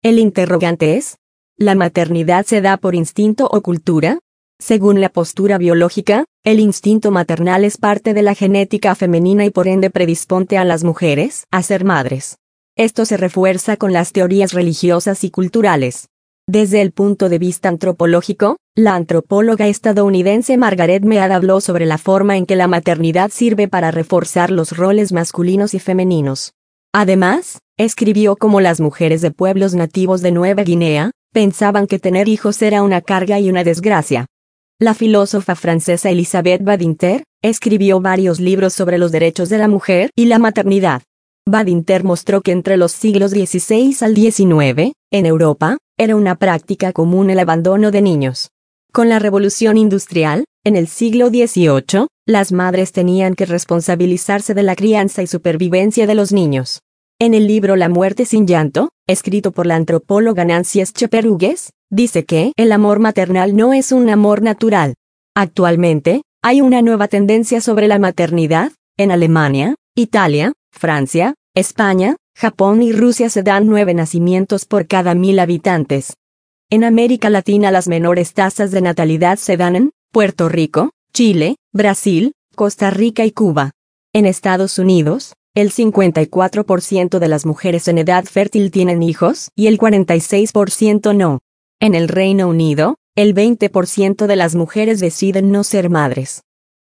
El interrogante es: ¿la maternidad se da por instinto o cultura? Según la postura biológica, el instinto maternal es parte de la genética femenina y por ende predisponte a las mujeres a ser madres. Esto se refuerza con las teorías religiosas y culturales. Desde el punto de vista antropológico, la antropóloga estadounidense Margaret Mead habló sobre la forma en que la maternidad sirve para reforzar los roles masculinos y femeninos. Además, escribió cómo las mujeres de pueblos nativos de Nueva Guinea pensaban que tener hijos era una carga y una desgracia. La filósofa francesa Elisabeth Badinter escribió varios libros sobre los derechos de la mujer y la maternidad. Badinter mostró que entre los siglos XVI al XIX, en Europa, era una práctica común el abandono de niños. Con la Revolución Industrial, en el siglo XVIII, las madres tenían que responsabilizarse de la crianza y supervivencia de los niños. En el libro La muerte sin llanto, escrito por la antropóloga Nancy Scheper-Hughes, dice que el amor maternal no es un amor natural. Actualmente, hay una nueva tendencia sobre la maternidad. En Alemania, Italia, Francia, España, Japón y Rusia se dan 9 nacimientos por cada 1000 habitantes. En América Latina las menores tasas de natalidad se dan en Puerto Rico, Chile, Brasil, Costa Rica y Cuba. En Estados Unidos, el 54% de las mujeres en edad fértil tienen hijos y el 46% no. En el Reino Unido, el 20% de las mujeres deciden no ser madres.